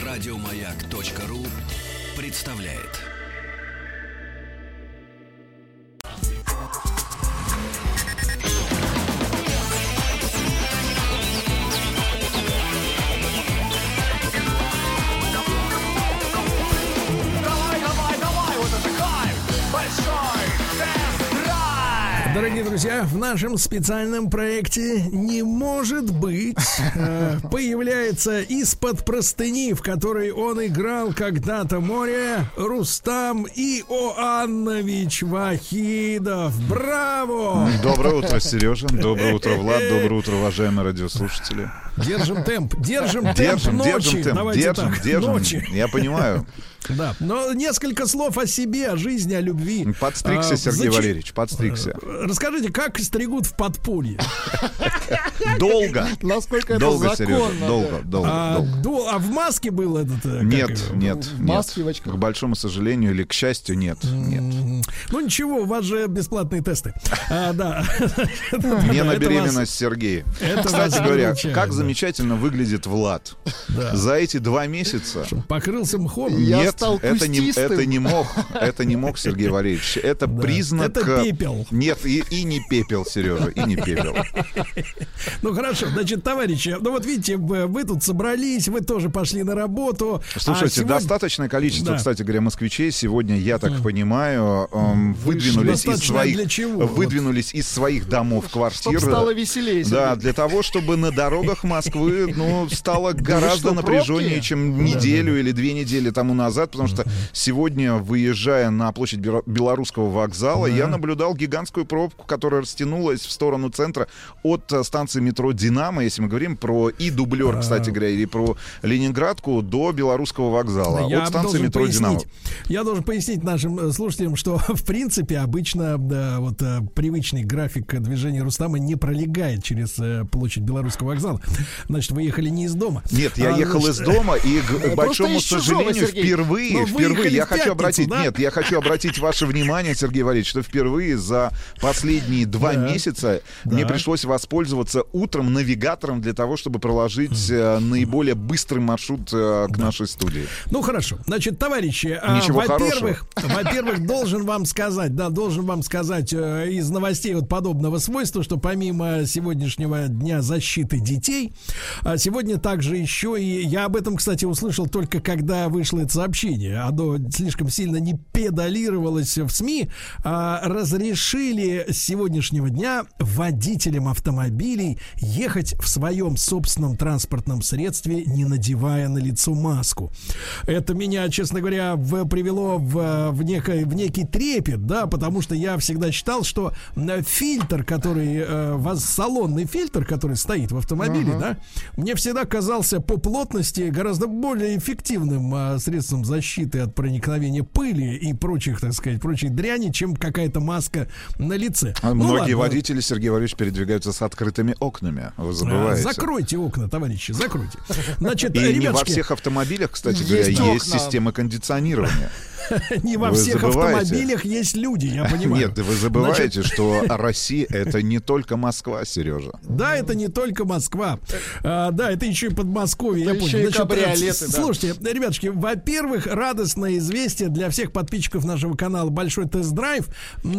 Радиомаяк.ру представляет. Дорогие друзья, в нашем специальном проекте «Не может быть» появляется из-под простыни, в которой он играл когда-то море, Рустам Иоаннович Вахидов. Браво! Доброе утро, Сережа. Доброе утро, Влад. Доброе утро, уважаемые радиослушатели. Держим темп. Держим ночи. Давайте так, ночи. Я понимаю. Да, но несколько слов о себе, о жизни, о любви. Подстригся, Сергей Валерьевич, подстригся. Расскажите, как стригут в подполье? Долго. Насколько это Долго, законно. Сережа, долго. А в маске был этот? Нет. В маске, в очках. К большому сожалению или к счастью, нет. Ну ничего, у вас же бесплатные тесты. Да. Не на беременность, Сергей. Кстати говоря, как замечательно выглядит Влад. За эти 2 месяца... Покрылся мхом. Нет, это не мох, Сергей Валерьевич. Это признак... Это пепел. Нет, и не пепел, Сережа, и не пепел. Ну хорошо, значит, товарищи, ну вот видите, вы тут собрались, вы тоже пошли на работу. Слушайте, достаточное количество, кстати говоря, москвичей сегодня, я так понимаю, выдвинулись из своих домов, квартир. Чтобы стало веселее. Да, для того, чтобы на дорогах Москвы, стало гораздо напряженнее, чем неделю или 2 недели тому назад, потому что сегодня, выезжая на площадь Белорусского вокзала, я наблюдал гигантскую пробку, которая растянулась в сторону центра от станции метро «Динамо», если мы говорим про дублер, кстати говоря, или про Ленинградку, до Белорусского вокзала. От станции метро «Динамо». Я должен пояснить нашим слушателям, что в принципе обычно привычный график движения Рустама не пролегает через площадь Белорусского вокзала. Значит, вы ехали не из дома. Нет, я ехал из дома, и к большому сожалению, впервые я хочу обратить ваше внимание, Сергей Валерьевич, что впервые за последние 2 месяца мне пришлось воспользоваться утром навигатором для того, чтобы проложить наиболее быстрый маршрут к нашей студии. Ну хорошо, значит, товарищи, во-первых, должен вам сказать из новостей вот подобного свойства, что помимо сегодняшнего дня защиты детей, сегодня также еще и я об этом, кстати, услышал только когда вышло это сообщение, оно слишком сильно не педалировалось в СМИ, разрешили с сегодняшнего дня водителям автомобилей ехать в своем собственном транспортном средстве, не надевая на лицо маску. Это меня, честно говоря, привело в некий трепет, да, потому что я всегда считал, что фильтр, салонный фильтр, который стоит в автомобиле, да, мне всегда казался по плотности гораздо более эффективным средством защиты от проникновения пыли и прочих, так сказать, прочей дряни, чем какая-то маска на лице. Многие водители, Сергей Валерьевич, передвигаются с открытыми окнами. Вы забываете. Закройте окна, товарищи, закройте. Значит, и ребятушки, не во всех автомобилях, кстати говоря, есть система кондиционирования. Не во всех автомобилях есть люди, я понимаю. Нет, вы забываете, что Россия — это не только Москва, Сережа. Да, это не только Москва. Да, это еще и Подмосковье, я понял. Еще и кабриолеты, слушайте, ребятушки, во-первых, радостное известие для всех подписчиков нашего канала «Большой тест-драйв».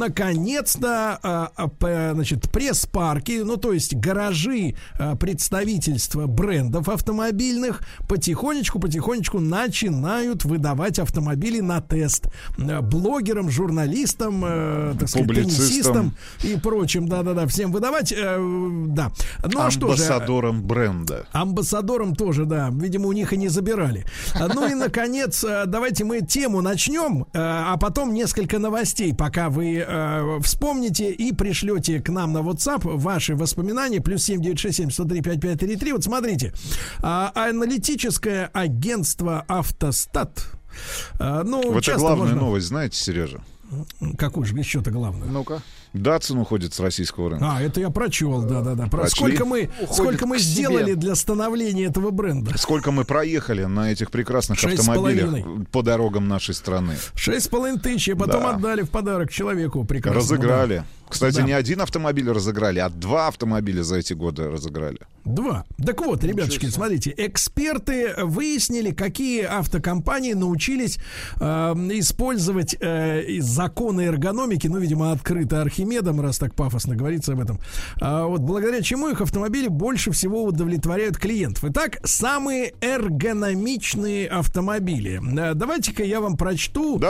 Наконец-то, пресс-парки, то есть гаражи представительства брендов автомобильных потихонечку начинают выдавать автомобили на тест блогерам, журналистам, так сказать, теннисистам и прочим, всем выдавать, да. Ну, амбассадорам бренда. Амбассадорам тоже, да. Видимо, у них и не забирали. Ну и, наконец, давайте мы тему начнем, а потом несколько новостей, пока вы вспомните и пришлете к нам на WhatsApp ваши воспоминания. +7 967 103 5533. Вот смотрите. Аналитическое агентство «Автостат». Вот это главную новость знаете, Сережа? Какую же еще-то главную? Ну-ка. Датсун уходит с российского рынка. Это я прочел, да. Сколько мы сделали для становления этого бренда? Сколько мы проехали на этих прекрасных автомобилях по дорогам нашей страны. 6,5 тысяч, а потом отдали в подарок человеку прекрасному. Разыграли. Да. Кстати, не один автомобиль разыграли, а 2 автомобиля за эти годы разыграли. 2. Так вот, ребятушки, смотрите, эксперты выяснили, какие автокомпании научились использовать законы эргономики, видимо, открыто Архимедом, раз так пафосно говорится об этом. Вот благодаря чему их автомобили больше всего удовлетворяют клиентов. Итак, самые эргономичные автомобили. Давайте-ка я вам прочту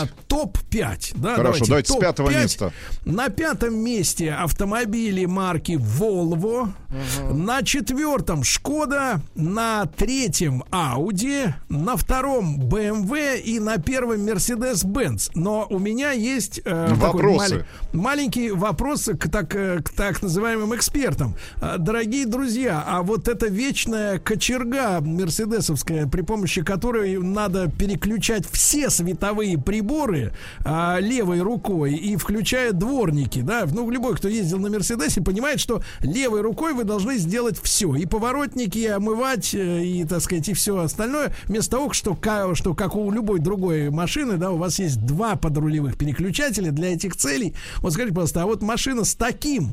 топ-5. Да, хорошо, давайте с 5-го места. На 5-м месте автомобили марки Volvo. На 4-м Шкода, на 3-м Audi, на 2-м BMW и на 1-м Mercedes-Benz. Но у меня есть такой маленький вопрос к так называемым экспертам. Дорогие друзья, а вот эта вечная кочерга мерседесовская, при помощи которой надо переключать все световые приборы левой рукой и включая дворники, да, любой, кто ездил на Мерседесе, понимает, что левой рукой вы должны сделать все, и поворотники, и омывать, и, так сказать, и все остальное, вместо того, что как у любой другой машины, да, у вас есть 2 подрулевых переключателя для этих целей. Вот скажите, пожалуйста, а вот машина с таким,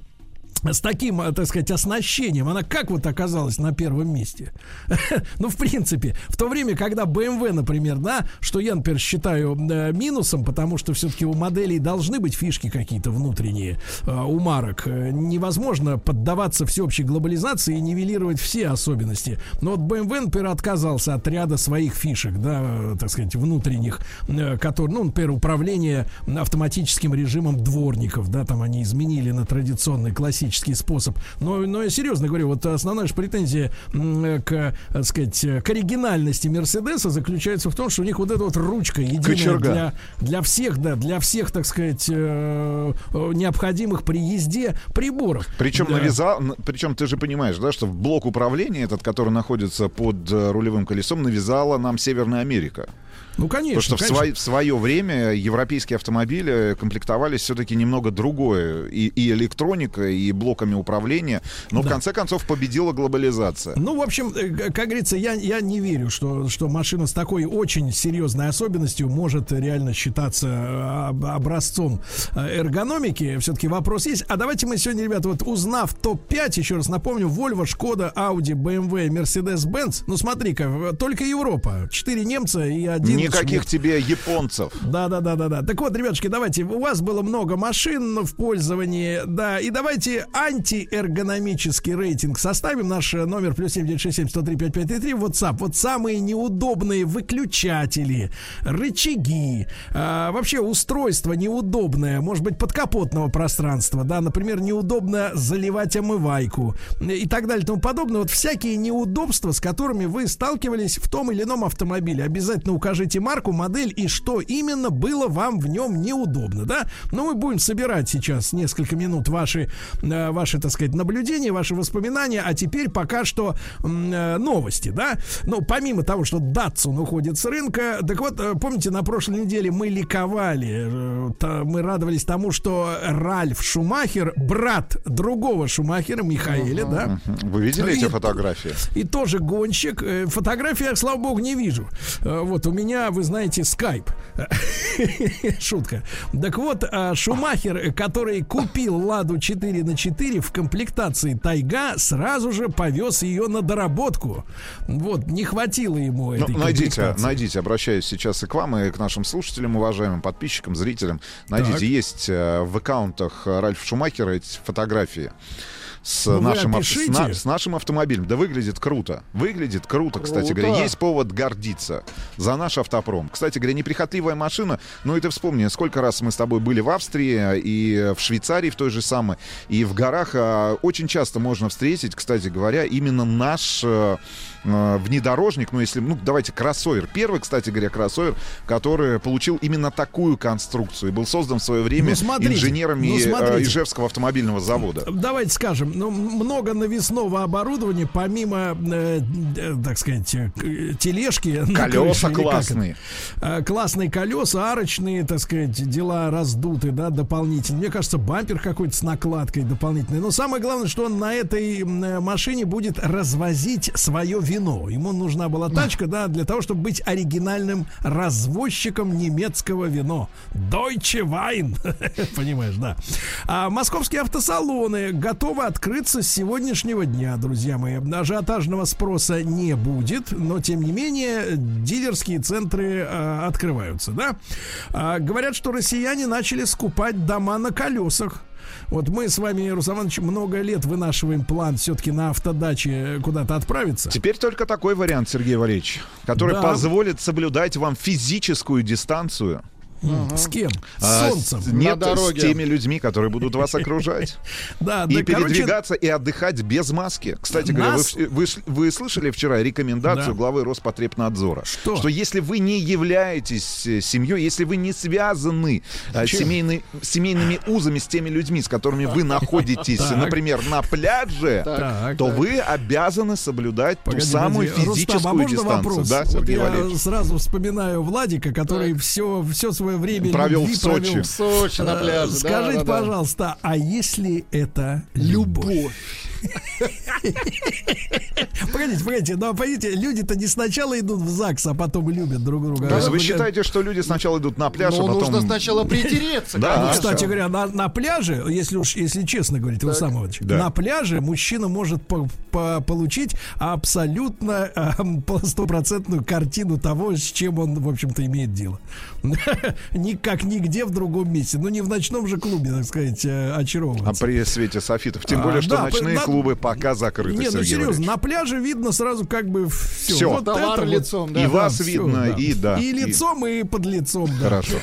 так сказать, оснащением, она как вот оказалась на 1-м месте? В принципе, в то время, когда BMW, например, да, что я, например, считаю минусом, потому что все-таки у моделей должны быть фишки какие-то внутренние у марок. Невозможно поддаваться всеобщей глобализации и нивелировать все особенности. Но вот BMW, например, отказался от ряда своих фишек, да, так сказать, внутренних, которые, например, управление автоматическим режимом дворников, да, там они изменили на традиционный классический способ. Но я серьезно говорю, вот основная же претензия к, так сказать, к оригинальности Мерседеса заключается в том, что у них вот эта вот ручка единая для всех, так сказать, необходимых при езде приборов. Причем ты же понимаешь, да, что блок управления этот, который находится под рулевым колесом, навязала нам Северная Америка. Конечно. Потому что в свое время европейские автомобили комплектовались все-таки немного другое. И электроника, и блоками управления. Но в конце концов победила глобализация. В общем, как говорится, я не верю, что машина с такой очень серьезной особенностью может реально считаться образцом эргономики. Все-таки вопрос есть. А давайте мы сегодня, ребята, вот узнав топ-5, еще раз напомню, Volvo, Шкода, Audi, BMW, Mercedes-Benz. Только Европа. 4 немца и 1 Никаких тебе японцев. Да. Так вот, ребятушки, давайте. У вас было много машин в пользовании, да, и давайте антиэргономический рейтинг составим. Наш номер +7 967 103 5533 WhatsApp. Вот самые неудобные выключатели, рычаги, вообще устройство неудобное, может быть, подкапотного пространства, да, например, неудобно заливать омывайку и так далее и тому подобное. Вот всякие неудобства, с которыми вы сталкивались в том или ином автомобиле. Обязательно укажите марку, модель и что именно было вам в нем неудобно, да? Но мы будем собирать сейчас несколько минут ваши, так сказать, наблюдения, ваши воспоминания, а теперь пока что новости, да? Помимо того, что Datsun уходит с рынка, так вот, помните, на прошлой неделе мы ликовали, мы радовались тому, что Ральф Шумахер, брат другого Шумахера, Михаэля, да? Вы видели эти фотографии? И тоже гонщик. Фотографии, слава богу, не вижу. Вот у меня, вы знаете, скайп. Шутка. Так вот, Шумахер, который купил Ладу 4х4 в комплектации Тайга, сразу же повез ее на доработку. Вот, не хватило ему этой комплектации. Найдите, обращаюсь сейчас и к вам, и к нашим слушателям, уважаемым подписчикам, зрителям. Найдите, есть в аккаунтах Ральфа Шумахера эти фотографии с нашим автомобилем. Да выглядит круто. Кстати говоря. Есть повод гордиться за наш автопром. Кстати говоря, неприхотливая машина. Ну и ты вспомни, сколько раз мы с тобой были в Австрии и в Швейцарии в той же самой, и в горах. Очень часто можно встретить, кстати говоря, именно наш внедорожник, давайте кроссовер. Первый, кстати говоря, кроссовер, который получил именно такую конструкцию и был создан в свое время инженерами Ижевского автомобильного завода. Давайте скажем, много навесного оборудования, помимо, так сказать, тележки. Колеса классные. Классные колеса, арочные, так сказать, дела раздуты, да, дополнительно. Мне кажется, бампер какой-то с накладкой дополнительной. Но самое главное, что он на этой машине будет развозить свое вино. Ему нужна была тачка, да, для того, чтобы быть оригинальным развозчиком немецкого вина. Deutsche Wein. Понимаешь, да. А московские автосалоны готовы открыться с сегодняшнего дня, друзья мои. Ажиотажного спроса не будет, но, тем не менее, дилерские центры открываются, да. Говорят, что россияне начали скупать дома на колесах. Вот мы с вами, Руслан Иванович, много лет вынашиваем план все-таки на автодаче куда-то отправиться. Теперь только такой вариант, Сергей Валерьевич, который позволит соблюдать вам физическую дистанцию. С кем? С солнцем? Нет, на дороге. С теми людьми, которые будут вас окружать. Да, и передвигаться, и отдыхать без маски. Кстати говоря, вы слышали вчера рекомендацию главы Роспотребнадзора, что если вы не являетесь семьей, если вы не связаны семейными узами с теми людьми, с которыми вы находитесь, например, на пляже, то вы обязаны соблюдать ту самую физическую дистанцию. Да, Сергей Валерьевич? Я сразу вспоминаю Владика, который все свое время провел в Сочи. В Сочи на пляже. Скажите, пожалуйста, а если это любовь? Погодите, но пойдите, люди-то не сначала идут в ЗАГС, а потом любят друг друга. То есть вы считаете, что люди сначала идут на пляж, а потом... нужно сначала притереться. Да. Кстати говоря, на пляже, если честно говорить, Руслан Иванович, на пляже мужчина может получить абсолютно стопроцентную картину того, с чем он, в общем-то, имеет дело. Никак нигде в другом месте. Ну, не в ночном же клубе, так сказать, очаровываться. А при свете софитов. Тем более, что ночные клубы пока закрыты. Не, ну серьезно, на пляже видно сразу как бы все. Вот товар лицом, да. И вас видно, и да. И лицом, и под лицом, да. Хорошо.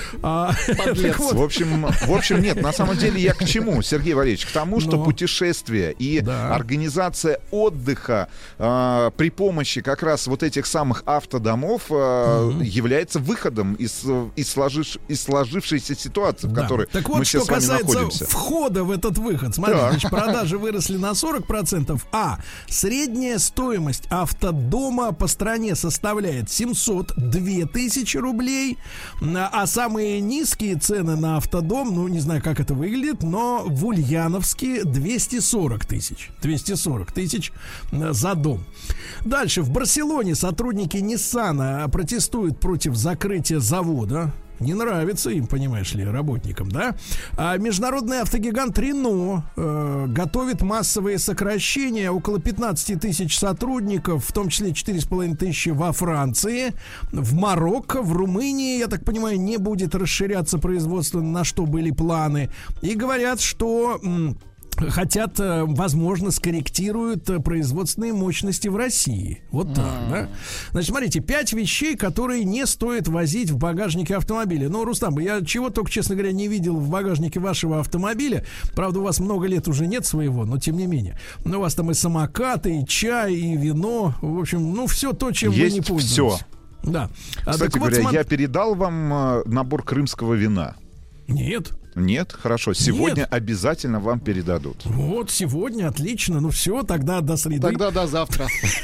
В общем, нет, на самом деле я к чему, Сергей Валерьевич? К тому, что путешествие и организация отдыха при помощи как раз вот этих самых автодомов является выходом из сложившейся ситуации, в которой мы сейчас с вами находимся. Так вот, что касается входа в этот выход. Смотрите, значит, продажи выросли на 40%, а средняя стоимость автодома по стране составляет 702 тысячи рублей, а самые низкие цены на автодом, ну, не знаю, как это выглядит, но в Ульяновске 240 тысяч. 240 тысяч за дом. Дальше, в Барселоне сотрудники Ниссана протестуют против закрытия завода. Не нравится им, понимаешь ли, работникам, да? А международный автогигант Рено готовит массовые сокращения. Около 15 тысяч сотрудников, в том числе 4,5 тысячи во Франции. В Марокко, в Румынии, я так понимаю, не будет расширяться производство, на что были планы. И говорят, что... хотят, возможно, скорректируют производственные мощности в России. Вот так, да? Значит, смотрите, 5 вещей, которые не стоит возить в багажнике автомобиля. Ну, Рустам, я чего только, честно говоря, не видел в багажнике вашего автомобиля. Правда, у вас много лет уже нет своего, но тем не менее. Но у вас там и самокаты, и чай, и вино. В общем, ну, все то, чем есть вы не пользуетесь. Все. Да. Кстати говоря, я передал вам набор крымского вина. Нет. Нет? Хорошо. Сегодня обязательно вам передадут. Вот, сегодня, отлично. Ну все, тогда до среды. Тогда до завтра.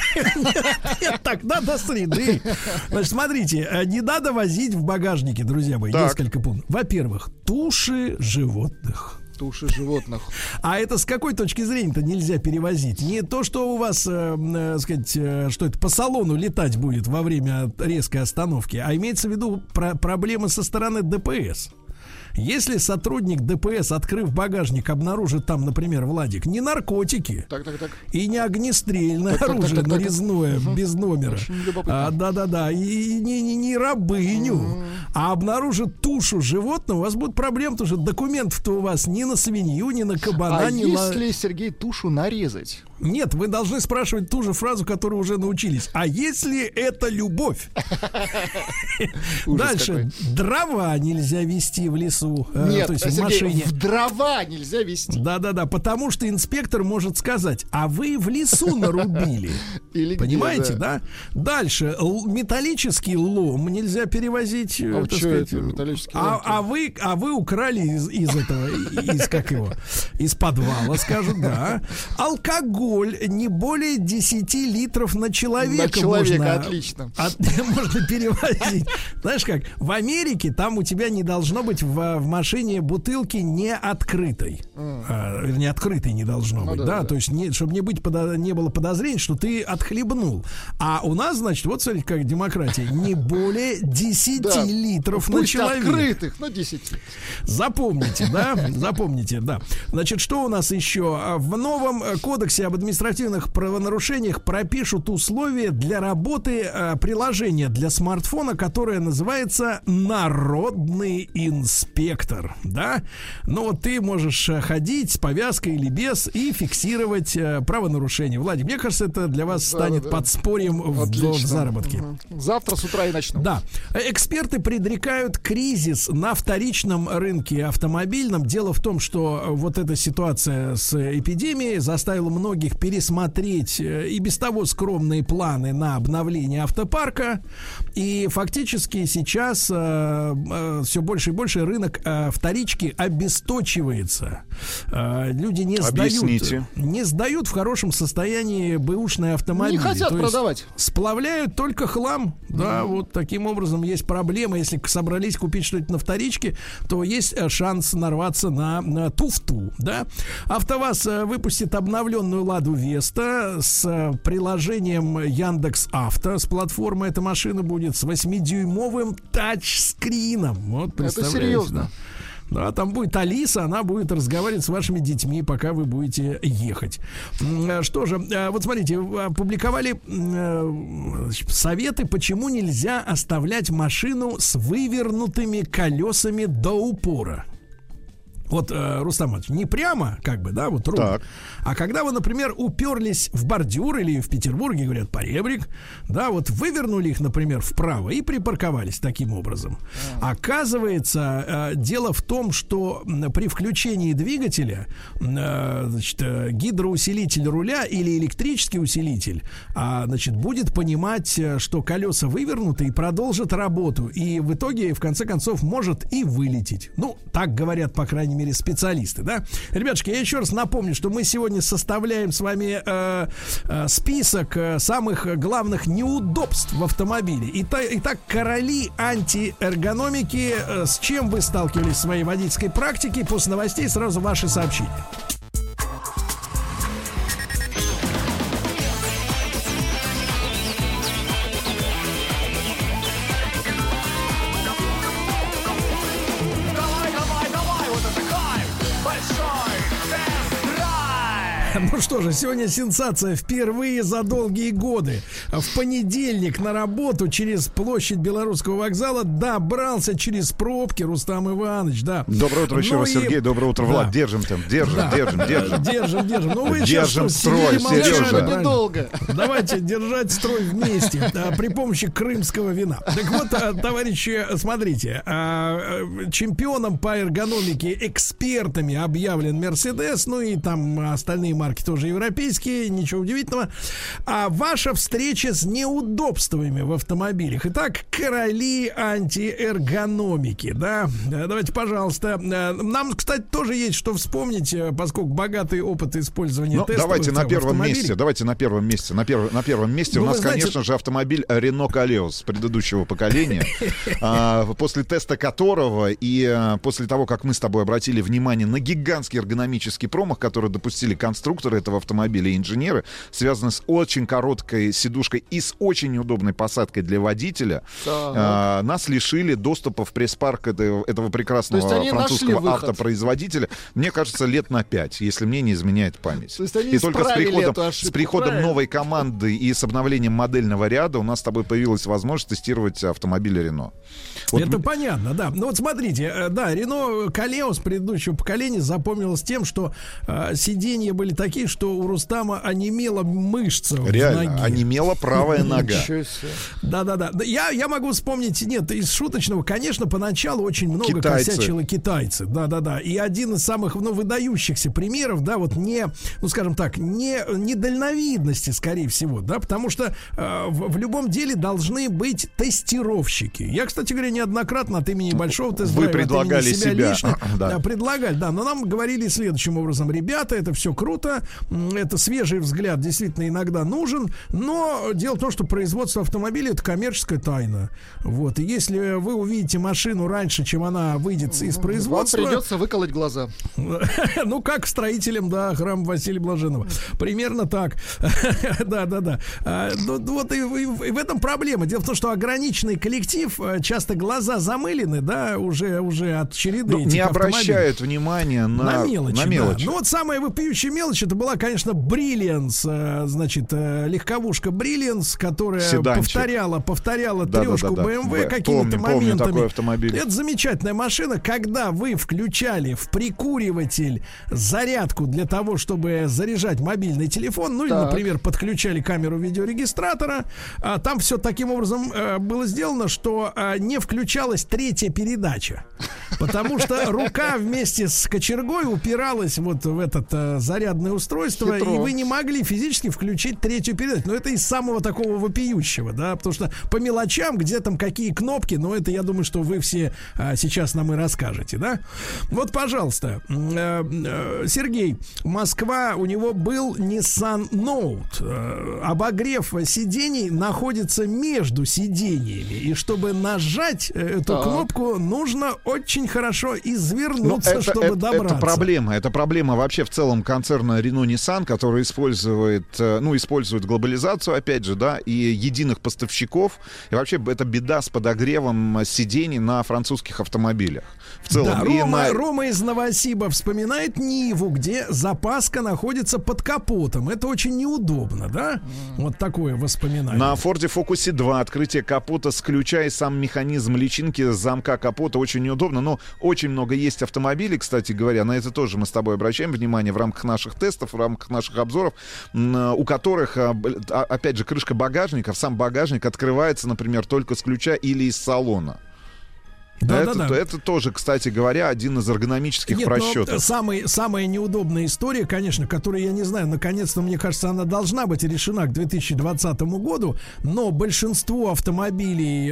Тогда до среды. Значит, смотрите, не надо возить в багажнике, друзья мои, несколько пунктов. Во-первых, туши животных. Туши животных. А это с какой точки зрения-то нельзя перевозить? Не то, что у вас, сказать, что это по салону летать будет во время резкой остановки, а имеется в виду проблемы со стороны ДПС. Если сотрудник ДПС, открыв багажник, обнаружит там, например, Владик, не наркотики и не огнестрельное оружие нарезное, без номера, и не рабыню, а обнаружит тушу животного, у вас будут проблемы, потому что документов-то у вас ни на свинью, ни на кабана, если, Сергей, тушу нарезать? Нет, вы должны спрашивать ту же фразу, которую уже научились. А если это любовь? Дальше. Дрова нельзя везти в лесу. Нет, то есть в машине. В дрова нельзя везти. Да, потому что инспектор может сказать: а вы в лесу нарубили. Понимаете, да? Дальше. Металлический лом нельзя перевозить. А вы украли из подвала, скажут, да. Алкоголь не более 10 литров на человека. Отлично. Можно перевозить. Знаешь как, в Америке там у тебя не должно быть в машине бутылки не открытой. Вернее, открытой не должно быть, да? То есть, чтобы не было подозрений, что ты отхлебнул. А у нас, значит, вот смотрите, как демократия. Не более 10 литров на человека. Открытых, но 10. Запомните, да? Значит, что у нас еще? В новом кодексе об административных правонарушениях пропишут условия для работы приложения для смартфона, которое называется «Народный инспектор». Да? Но вот ты можешь ходить с повязкой или без и фиксировать правонарушения. Владимир, мне кажется, это для вас станет подспорьем в заработке. Завтра с утра и начну. Да. Эксперты предрекают кризис на вторичном рынке автомобильном. Дело в том, что вот эта ситуация с эпидемией заставила многих пересмотреть и без того скромные планы на обновление автопарка. И фактически сейчас все больше и больше рынок вторички обесточивается. Люди не сдают в хорошем состоянии бэушные автомобили. Не хотят продавать. Сплавляют только хлам. Да, вот таким образом есть проблема. Если собрались купить что-то на вторичке, то есть шанс нарваться на туфту. Да? АвтоВАЗ выпустит обновленную Ладу Веста с приложением Яндекс.Авто. С платформы эта машина будет с 8-дюймовым тачскрином. Вот, это серьезно. Да, там будет Алиса, она будет разговаривать с вашими детьми, пока вы будете ехать. Что же, вот смотрите, опубликовали советы, почему нельзя оставлять машину с вывернутыми колесами до упора. Вот, Рустам Иванович, не прямо, как бы, да, вот ровно. А когда вы, например, уперлись в бордюр или в Петербурге, говорят, поребрик, да, вот вывернули их, например, вправо и припарковались таким образом. Оказывается, дело в том, что при включении двигателя, значит, гидроусилитель руля или электрический усилитель, значит, будет понимать, что колеса вывернуты и продолжит работу. И в итоге, в конце концов, может и вылететь. Ну, так говорят, по крайней мере, специалисты, да? Ребятушки, я еще раз напомню, что мы сегодня составляем с вами список самых главных неудобств в автомобиле. Итак, короли антиэргономики. С чем вы сталкивались в своей водительской практике? После новостей сразу ваши сообщения. Ну что же, сегодня сенсация. Впервые за долгие годы в понедельник на работу через площадь Белорусского вокзала добрался через пробки Рустам Иванович, да. Доброе утро еще раз, Сергей. Доброе утро, Влад. Держим. Держим. Ну вы держим строй, Сережа. Недолго. Давайте держать строй вместе при помощи крымского вина. Так вот, товарищи, смотрите, чемпионом по эргономике экспертами объявлен Мерседес, ну и там остальные марки тоже европейские, ничего удивительного. А ваша встреча с неудобствами в автомобилях. Итак, короли антиэргономики, да? Давайте, пожалуйста. Нам, кстати, тоже есть что вспомнить, поскольку богатый опыт использования тестовых. Давайте на первом месте. На первом месте у нас, конечно же, автомобиль Renault Koleos предыдущего поколения, после теста которого и после того, как мы с тобой обратили внимание на гигантский эргономический промах, который допустили конструкторы этого автомобиля и инженеры, связанный с очень короткой сидушкой и с очень неудобной посадкой для водителя, нас лишили доступа в пресс-парк этого прекрасного французского автопроизводителя, мне кажется, лет на 5, если мне не изменяет память. И только с приходом новой команды и с обновлением модельного ряда у нас с тобой появилась возможность тестировать автомобили Renault. Вот это понятно, да. Ну вот смотрите, да, Renault Koleos предыдущего поколения запомнилось тем, что сиденья были такие такие, что у Рустама онемела мышца реально, в ноге. онемела правая нога. Да-да-да. Я могу вспомнить, нет, из шуточного, конечно, поначалу очень много косячило китайцы. Да-да-да. И один из самых, выдающихся примеров, да, вот скажем так, не дальновидности, скорее всего, да, потому что в любом деле должны быть тестировщики. Я, кстати говоря, неоднократно от имени Большого тест-драйва, вы предлагали себя. Лично, да, предлагали, да, но нам говорили следующим образом: ребята, это все круто, это свежий взгляд действительно иногда нужен, но дело в том, что производство автомобиля — это коммерческая тайна. Вот, и если вы увидите машину раньше, чем она выйдет из производства, вам придется выколоть глаза. Ну, как строителям, да, храма Василия Блаженного. Примерно так. Да. Вот и в этом проблема. Дело в том, что ограниченный коллектив, часто глаза замылены, да, уже от череды этих не обращают внимания на мелочи. Да. Ну, вот самая вопиющая мелочь, это была, конечно, Brilliance, значит, легковушка Brilliance, которая повторяла трешку BMW какими-то моментами. Такой автомобиль. Это замечательная машина. Когда вы включали в прикуриватель зарядку для того, чтобы заряжать мобильный телефон, или, например, подключали камеру видеорегистратора, там все таким образом было сделано, что не включалась третья передача, потому что рука вместе с кочергой упиралась вот в это зарядное устройство, и вы не могли физически включить третью передачу. Но это из самого такого вопиющего, да, потому что по мелочам, где там какие кнопки, но это, я думаю, что вы все сейчас нам и расскажете, да. Вот, пожалуйста, Сергей, Москва, у него был Nissan Note. Обогрев сидений находится между сидениями, и чтобы нажать эту кнопку, нужно очень хорошо извернуться, чтобы добраться. Это проблема вообще в целом концерна Renault-Nissan, который использует глобализацию, опять же, да, и единых поставщиков. И вообще это беда с подогревом сидений на французских автомобилях. В целом. Да, Рома из Новосиба вспоминает Ниву, где запаска находится под капотом. Это очень неудобно, да? Вот такое воспоминание. На Ford Focus 2 открытие капота с ключа и сам механизм личинки замка капота очень неудобно. Но очень много есть автомобилей, кстати говоря, на это тоже мы с тобой обращаем внимание в рамках наших тестов, в рамках наших обзоров, у которых, опять же, крышка багажника, сам багажник открывается, например, только с ключа или из салона. Это тоже, кстати говоря, один из эргономических просчетов. Самая неудобная история, конечно, которую, я не знаю, наконец-то, мне кажется, она должна быть решена к 2020 году, но большинство автомобилей,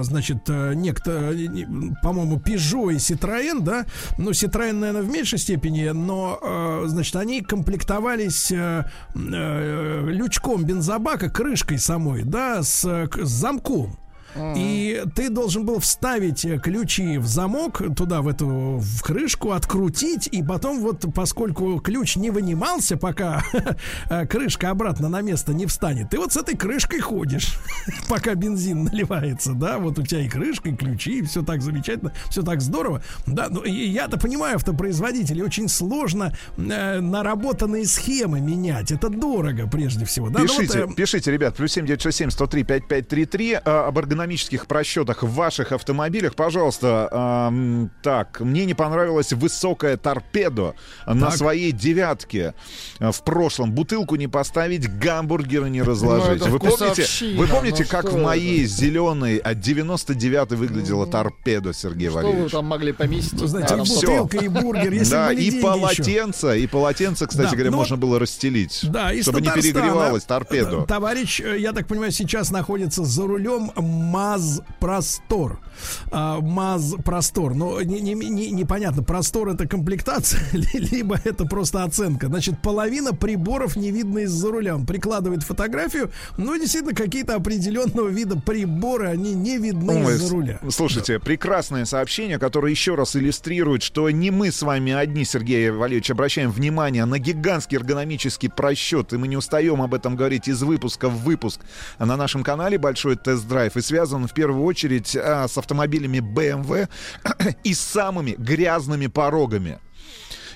по-моему, Peugeot и Citroën, да, Citroën, наверное, в меньшей степени, но, они комплектовались лючком бензобака, крышкой самой, да, с замком. И ты должен был вставить ключи в замок, туда, в крышку, открутить, и потом поскольку ключ не вынимался, пока крышка обратно на место не встанет, ты вот с этой крышкой ходишь, пока бензин наливается, да, вот у тебя и крышка, и ключи, и все так замечательно, все так здорово, да, я-то понимаю, автопроизводителей, очень сложно наработанные схемы менять, это дорого прежде всего. Да? Пишите, ребят, +7 967 103 5533 об эргономических просчетах в ваших автомобилях, пожалуйста. Мне не понравилась высокая торпедо на своей девятке в прошлом. Бутылку не поставить, гамбургеры не разложить. Вы помните, как в моей зеленой от 99-й выглядела торпедо, Сергей Валерьевич? Что вы там могли поместить? Знаете, бутылка и бургер, если да, были деньги и полотенце, кстати говоря, можно было расстелить, чтобы не перегревалась торпедо. Товарищ, я так понимаю, сейчас находится за рулем МАЗ Простор. МАЗ Простор. Но непонятно, Простор — это комплектация, либо это просто оценка. Значит, половина приборов не видно из-за руля. Он прикладывает фотографию, действительно, какие-то определенного вида приборы, они не видны из-за руля. Слушайте, прекрасное сообщение, которое еще раз иллюстрирует, что не мы с вами одни, Сергей Валерьевич, обращаем внимание на гигантский эргономический просчет, и мы не устаем об этом говорить из выпуска в выпуск на нашем канале «Большой тест-драйв», и связан в первую очередь с автомобилями BMW и с самыми грязными порогами.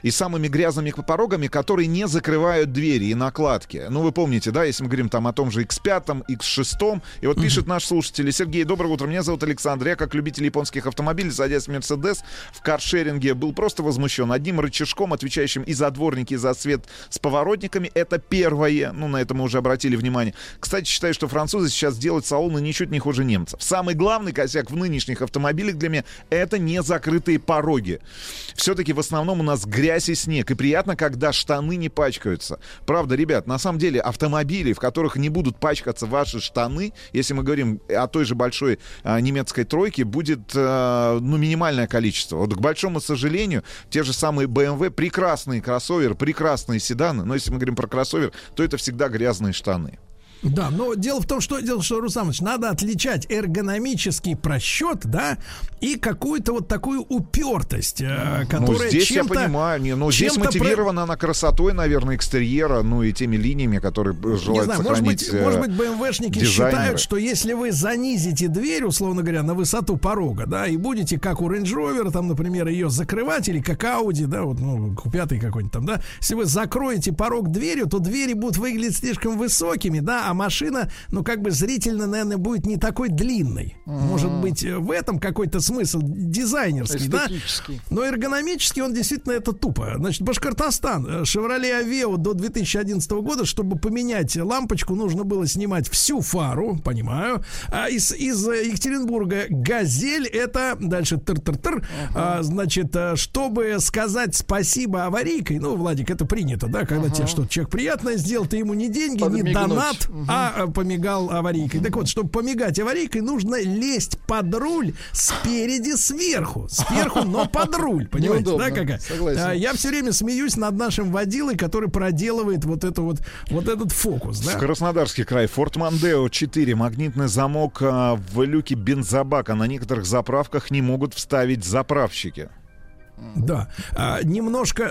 и самыми грязными порогами, которые не закрывают двери и накладки. Ну, вы помните, да, если мы говорим там о том же X5, X6, и вот пишет наш слушатель: Сергей, доброе утро, меня зовут Александр, я как любитель японских автомобилей, садясь в Мерседес в каршеринге, был просто возмущен одним рычажком, отвечающим и за дворники, и за свет с поворотниками. Это первое, ну, на это мы уже обратили внимание. Кстати, считаю, что французы сейчас делают салоны ничуть не хуже немцев. Самый главный косяк в нынешних автомобилях для меня — это не закрытые пороги. Все-таки в основном у нас грязь и снег, и приятно, когда штаны не пачкаются. Правда, ребят, на самом деле автомобили, в которых не будут пачкаться ваши штаны, если мы говорим о той же большой немецкой тройке, будет минимальное количество. Вот, к большому сожалению, те же самые BMW, прекрасные кроссоверы, прекрасные седаны, но если мы говорим про кроссовер, то это всегда грязные штаны. Да, но дело в том, что, Руслан Ильич, надо отличать эргономический просчет, да, и какую-то вот такую упертость, которая здесь чем-то... я понимаю, здесь мотивирована она красотой, наверное, экстерьера, ну и теми линиями, которые желают сохранить может быть, БМВшники считают, что если вы занизите дверь, условно говоря, на высоту порога, да, и будете, как у Range Rover, там, например, ее закрывать, или как Audi, да, вот, Q5 какой-нибудь там, да, если вы закроете порог дверью, то двери будут выглядеть слишком высокими, да, а машина, зрительно, наверное, будет не такой длинной. Может быть, в этом какой-то смысл дизайнерский, да? Но эргономически он действительно это тупо. Значит, Башкортостан, Chevrolet Aveo до 2011 года, чтобы поменять лампочку, нужно было снимать всю фару, понимаю. А из Екатеринбурга Газель, это дальше значит, чтобы сказать спасибо аварийкой, Владик, это принято, да, когда тебе что-то человек приятное сделал, ты ему не деньги, не донат, а помигал аварийкой. Так вот, чтобы помигать аварийкой, нужно лезть под руль спереди, сверху, но под руль, понимаете, неудобно, да, какая? Согласен. Я все время смеюсь над нашим водилой, который проделывает вот этот фокус, да? Краснодарский край, Ford Mondeo 4, магнитный замок в люке бензобака. На некоторых заправках не могут вставить заправщики. Да, немножко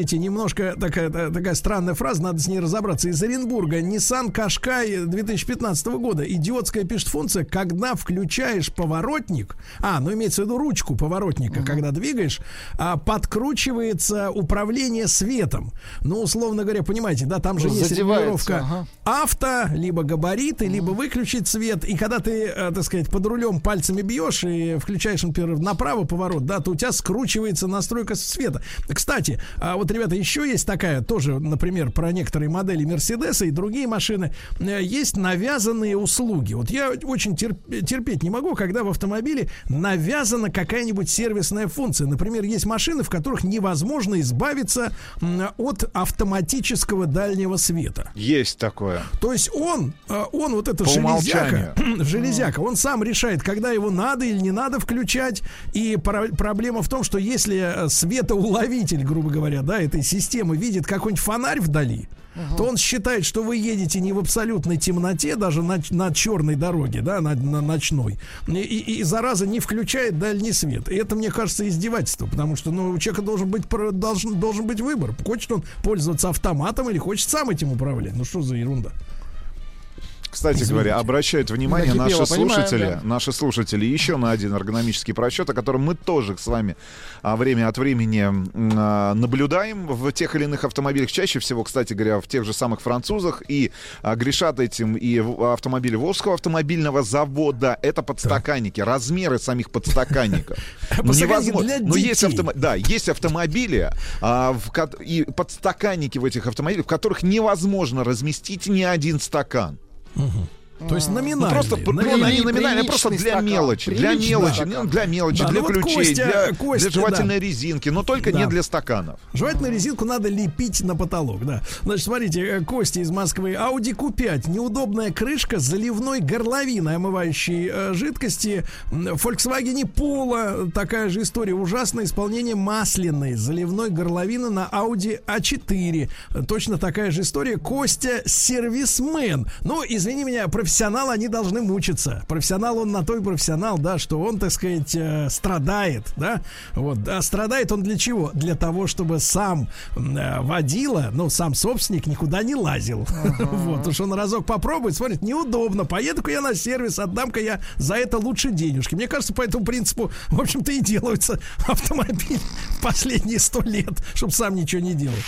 такая странная фраза, надо с ней разобраться. Из Оренбурга Nissan Qashqai 2015 года. Идиотская, пишет, функция, когда включаешь поворотник, имеется в виду ручку поворотника, когда двигаешь, подкручивается управление светом. Условно говоря, понимаете, да, там же есть регулировка авто, либо габариты, либо выключить свет. И когда ты, под рулем пальцами бьешь и включаешь, например, направо поворот, да, то у тебя скручивается настройка света. Кстати, вот, ребята, еще есть такая, тоже, например, про некоторые модели Мерседеса и другие машины, есть навязанные услуги. Вот я очень терпеть не могу, когда в автомобиле навязана какая-нибудь сервисная функция. Например, есть машины, в которых невозможно избавиться от автоматического дальнего света. Есть такое. То есть он вот это железяка, он сам решает, когда его надо или не надо включать. И проблема в том, что если светоуловитель, грубо говоря, да, этой системы видит какой-нибудь фонарь вдали, то он считает, что вы едете не в абсолютной темноте, даже на черной дороге, да, на ночной, и зараза не включает дальний свет. И это, мне кажется, издевательство, потому что у человека должен быть выбор. Хочет он пользоваться автоматом или хочет сам этим управлять. Что за ерунда? Кстати говоря, обращают внимание наши слушатели еще на один эргономический просчет, о котором мы тоже с вами время от времени наблюдаем в тех или иных автомобилях. Чаще всего, кстати говоря, в тех же самых французах. И грешат этим и автомобили Волжского автомобильного завода. Это подстаканники, размеры самих подстаканников. Невозможно. Но есть автомобили и подстаканники в этих автомобилях, в которых невозможно разместить ни один стакан. То есть номинально. Номинально, просто для мелочи. Для ключей, для жевательной резинки, но только не для стаканов. Жевательную резинку надо лепить на потолок, да. Значит, смотрите, Костя из Москвы. Audi Q5, неудобная крышка с заливной горловиной, омывающей жидкости. В Volkswagen Polo такая же история. Ужасное исполнение масляной заливной горловины на Audi A4. Точно такая же история. Костя сервисмен. Извини меня, профессионалы, они должны мучиться. Профессионал, он на то и профессионал, да, что он, так сказать, страдает, да. Вот. А страдает он для чего? Для того, чтобы сам водила, ну, сам собственник никуда не лазил. Вот. Потому что он разок попробует, смотрит, неудобно. Поеду-ка я на сервис, отдам-ка я за это лучше денежки. Мне кажется, по этому принципу, в общем-то, и делаются автомобили в последние 100 лет, чтобы сам ничего не делал.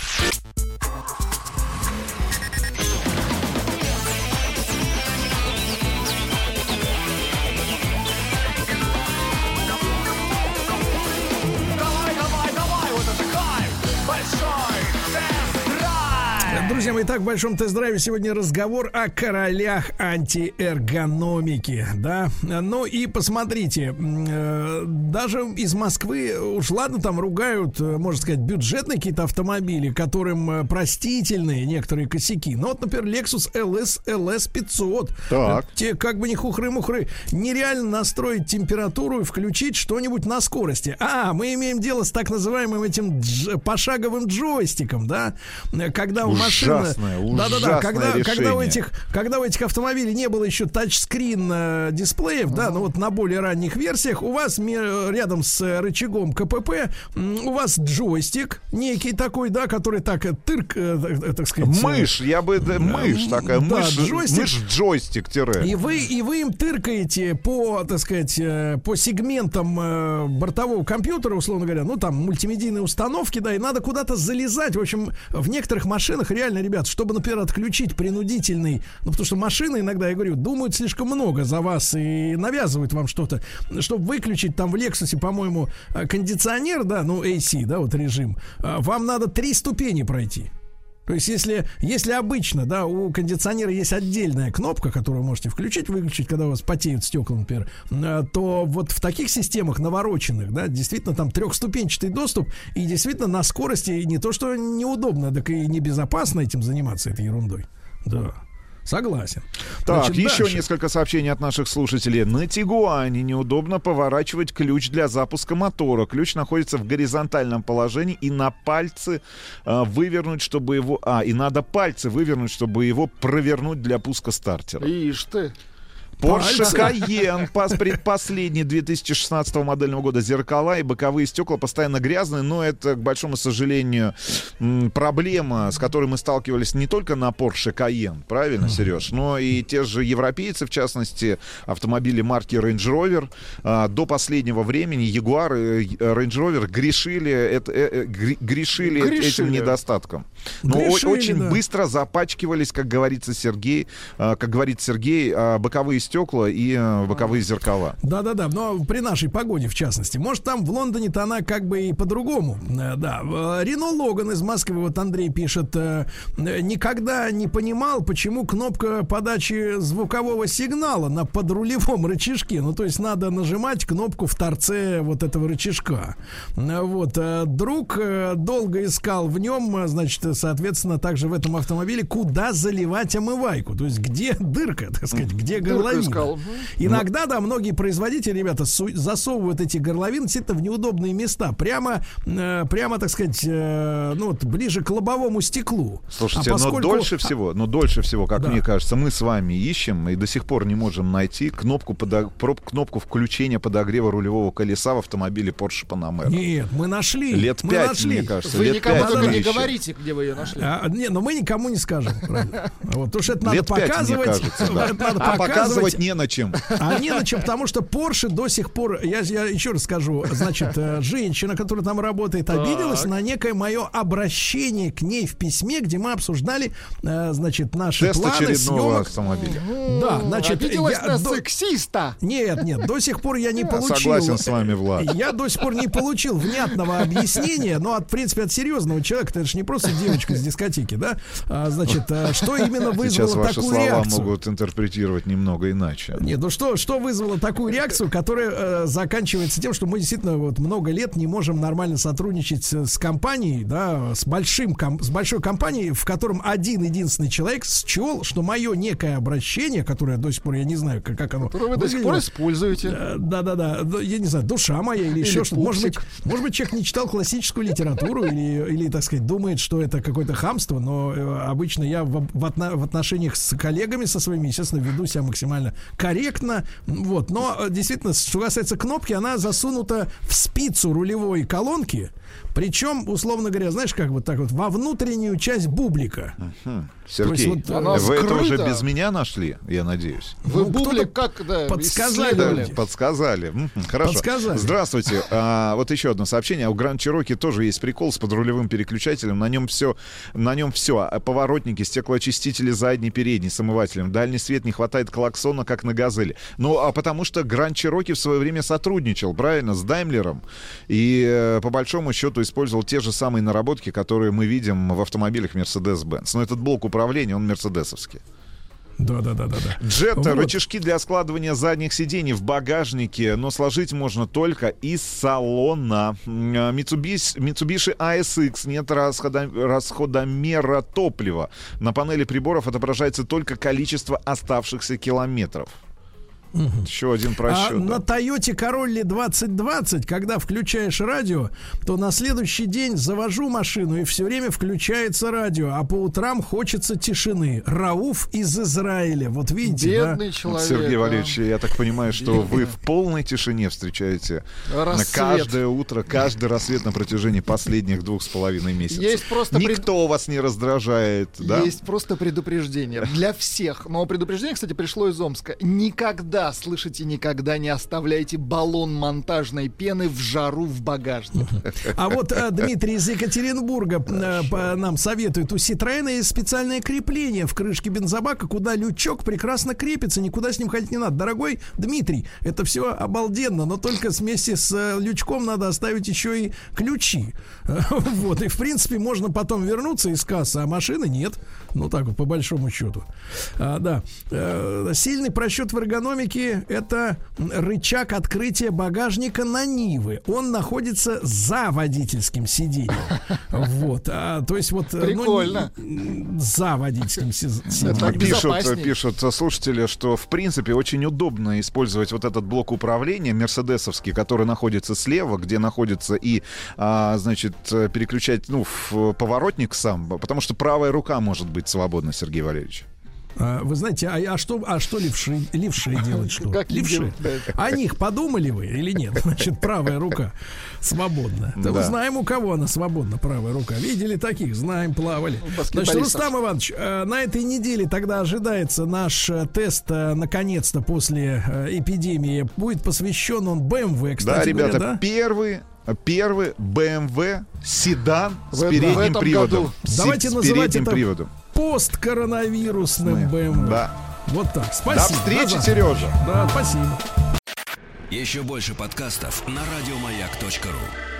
Друзья мои, итак, в большом тест-драйве сегодня разговор о королях антиэргономики, да. Ну и посмотрите, даже из Москвы, уж ладно, там ругают, можно сказать, бюджетные какие-то автомобили, которым простительные некоторые косяки. Ну вот, например, Lexus LS 500. Так. Те как бы не хухры-мухры. Нереально настроить температуру и включить что-нибудь на скорости. Мы имеем дело с так называемым этим пошаговым джойстиком, да, когда у машины... Да-да-да, когда у этих автомобилей не было еще тачскрин дисплеев, да, ну вот на более ранних версиях у вас рядом с рычагом КПП у вас джойстик некий такой, да, который так так сказать... Мышь, мышь такая, да, мышь-джойстик тире. И вы им тыркаете по, так сказать, по сегментам бортового компьютера, условно говоря, ну там мультимедийные установки, да, и надо куда-то залезать. В общем, в некоторых машинах реально, ребят, чтобы, например, отключить принудительный, ну, потому что машины иногда, я говорю, думают слишком много за вас и навязывают вам что-то. Чтобы выключить там в Lexus, по-моему, кондиционер, да, ну, AC, да, вот режим, вам надо 3 ступени пройти. То есть, если обычно, да, у кондиционера есть отдельная кнопка, которую вы можете включить, выключить, когда у вас потеют стекла, например, то вот в таких системах навороченных, да, действительно там 3-ступенчатый доступ, и действительно на скорости не то, что неудобно, так и небезопасно этим заниматься этой ерундой. Да. Согласен. Так, значит, еще дальше. Несколько сообщений от наших слушателей. На Тигуане неудобно поворачивать ключ для запуска мотора. Ключ находится в горизонтальном положении, и на пальцы вывернуть, чтобы его... и надо пальцы вывернуть, чтобы его провернуть для пуска стартера. Ишь ты. Porsche Cayenne, предпоследний 2016 модельного года, зеркала и боковые стекла постоянно грязные, но это, к большому сожалению, проблема, с которой мы сталкивались не только на Porsche Cayenne, правильно, Сереж, но и те же европейцы, в частности, автомобили марки Range Rover. До последнего времени Jaguar и Range Rover грешили этим недостатком. Но очень быстро запачкивались, как говорит Сергей, боковые стекла и боковые зеркала. Да-да-да, но при нашей погоде, в частности. Может, там в Лондоне-то она как бы и по-другому. Да. Рено Логан из Москвы, вот Андрей пишет, никогда не понимал, почему кнопка подачи звукового сигнала на подрулевом рычажке. Ну, то есть надо нажимать кнопку в торце вот этого рычажка. Вот. Друг долго искал в нем, значит, соответственно, также в этом автомобиле, куда заливать омывайку. То есть где дырка, так сказать, где горловина. Иногда, да, многие производители, ребята, засовывают эти горловины действительно в неудобные места. Прямо, так сказать, ну вот, ближе к лобовому стеклу. Слушайте, но дольше всего, как мне кажется, мы с вами ищем и до сих пор не можем найти кнопку включения подогрева рулевого колеса в автомобиле Porsche Panamera. Нет, мы нашли. Лет 5, мне кажется. Вы никому только не говорите, где вы ее нашли. Не, но мы никому не скажем. Вот, потому что это надо показывать. Показывать не на чем. Не на чем, потому что Porsche до сих пор, я еще раз скажу, значит, женщина, которая там работает, обиделась на некое мое обращение к ней в письме, где мы обсуждали, значит, наши тест планы съемок автомобиля. Да, значит, обиделась на сексиста. Нет, до сих пор я не получил. Согласен с вами, Влад. Я до сих пор не получил внятного объяснения, но, в принципе, от серьезного человека, это же не просто девочка с дискотеки, да? Значит, что именно вызвало такую реакцию? Сейчас ваши слова могут интерпретировать немного иначе. иначе. Нет, ну что вызвало такую реакцию, которая заканчивается тем, что мы действительно вот много лет не можем нормально сотрудничать с компанией, да, с большой компанией, в котором один-единственный человек счел, что мое некое обращение, которое до сих пор я не знаю, как оно... Которое вы до сих пор используете. Да, я не знаю, душа моя или еще что-то. Может быть, человек не читал классическую литературу или, так сказать, думает, что это какое-то хамство, но обычно я в отношениях с коллегами со своими, естественно, веду себя максимально корректно. Вот. Но действительно, что касается кнопки, она засунута в спицу рулевой колонки. Причем, условно говоря, знаешь, как вот так вот, во внутреннюю часть бублика. Сергей, вот, вы это уже без меня нашли, я надеюсь? Вы бублик как, подсказали. Хорошо. Подсказали. Здравствуйте. Вот еще одно сообщение. У Grand Cherokee тоже есть прикол с подрулевым переключателем. На нем все. Поворотники, стеклоочистители задний, передний с омывателем. Дальний свет, не хватает клаксона, как на «Газели». Ну, потому что Grand Cherokee в свое время сотрудничал, правильно, с Даймлером. И по большому счету использовал те же самые наработки, которые мы видим в автомобилях Mercedes-Benz. Но этот блок управления, он мерседесовский. Да. Джетта, вот. Рычажки для складывания задних сидений в багажнике, но сложить можно только из салона. Mitsubishi ASX, нет расходомера топлива. На панели приборов отображается только количество оставшихся километров. Еще один просчет. На Toyota Corolla 2020, когда включаешь радио, то на следующий день завожу машину, и все время включается радио, а по утрам хочется тишины. Рауф из Израиля. Вот видите, бедный человек. Сергей Валерьевич, я так понимаю, что вы в полной тишине встречаете каждое утро, каждый рассвет на протяжении последних 2,5 месяцев. Никто вас не раздражает. Есть просто предупреждение для всех. Но предупреждение, кстати, пришло из Омска. Никогда не оставляйте баллон монтажной пены в жару в багажнике. А вот Дмитрий из Екатеринбурга нам советует: у Citroёна есть специальное крепление в крышке бензобака, куда лючок прекрасно крепится, никуда с ним ходить не надо. Дорогой Дмитрий, это все обалденно, но только вместе с лючком надо оставить еще и ключи. Вот, и в принципе можно потом вернуться из кассы, а машины нет. Ну так вот, по большому счету. Да. Сильный просчет в эргономике — это рычаг открытия багажника на Нивы. Он находится за водительским сиденьем. Вот. То есть вот... Прикольно. За водительским сиденьем. Пишут слушатели, что в принципе очень удобно использовать вот этот блок управления мерседесовский, который находится слева, где находится и, переключать, поворотник сам, потому что правая рука может быть свободна, Сергей Валерьевич. Вы знаете, а что левши делают? Что? Как левши? О них подумали вы или нет? Значит, правая рука свободна. Да. Мы знаем, у кого она свободна, правая рука. Видели таких? Знаем, плавали. Значит, Рустам Иванович, на этой неделе тогда ожидается наш тест, наконец-то, после эпидемии. Будет посвящен он BMW, кстати. Да, ребята, первый BMW седан с передним приводом. Давайте называть это посткоронавирусным BMW. Да. Вот так. Спасибо. До встречи, Сережа. Да, спасибо. Еще больше подкастов на радиомаяк.ру.